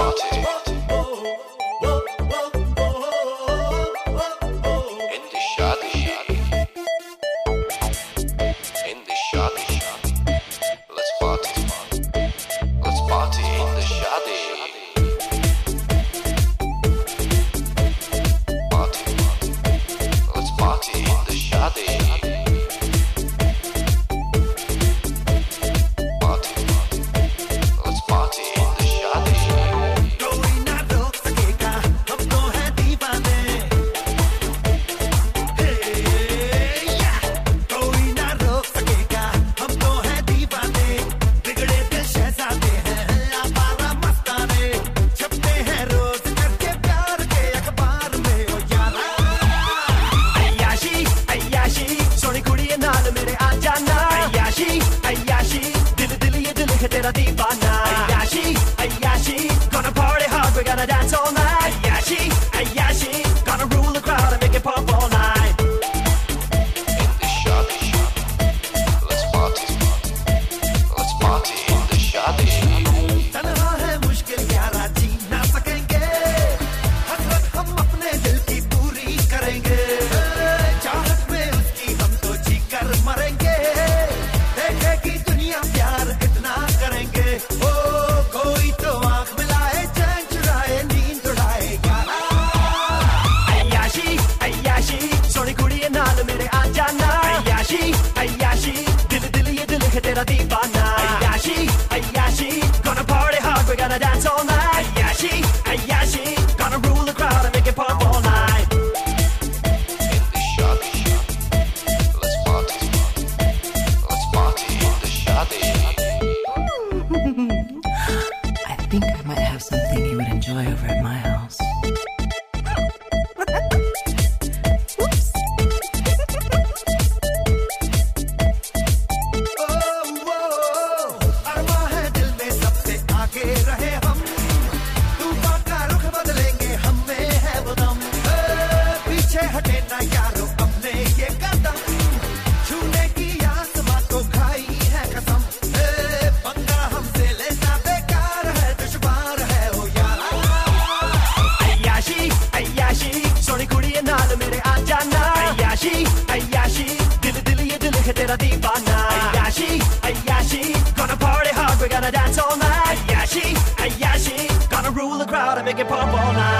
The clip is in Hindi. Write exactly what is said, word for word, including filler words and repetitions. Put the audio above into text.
तेरा दीवाना अय्याशी अय्याशी gonna party hard we're gonna dance all night अय्याशी अय्याशी gonna rule the crowd and make it pop all night in the shadi let's party let's party in the shadi तन्हा है मुश्किल यारा जी ना सकेंगे हसरत हम अपने दिल की पूरी करेंगे चाहत में उसकी हम तो जी कर मरेंगे देखेगी दुनिया प्यार इतना करेंगे ओ कोई तो आंख मिलाए चैन चुराए नींद उड़ाए यारा अय्याशी अय्याशी सोनी कुड़ी नाल मेरे आ जाना अय्याशी अय्याशी दिल दिल ये दिल है तेरा दीवाना अय्याशी अय्याशी gonna party hard we're gonna dance all night अय्याशी अय्याशी gonna rule the crowd and make it pop all night in the shadi let's party let's party in the shadi I think I might have something you would enjoy over at my house. Oops. Oh, oh, अरमा है दिल में सबसे आगे रहे हम तूफान का रुख बदलेंगे हम में है वो दम पीछे हटे ना यारो अपने ये कदम छूने की आसमां को खाई है कसम पंगा हमसे लेना बेकार है दुश्वार है ओ यारा अय्याशी अय्याशी सोनी कुड़ी नाल मेरे आ जाना अय्याशी अय्याशी दिल दिल ये दिल है तेरा दीवाना अय्याशी अय्याशी gonna party hard we're gonna dance all night अय्याशी अय्याशी gonna rule the crowd and make it pop all night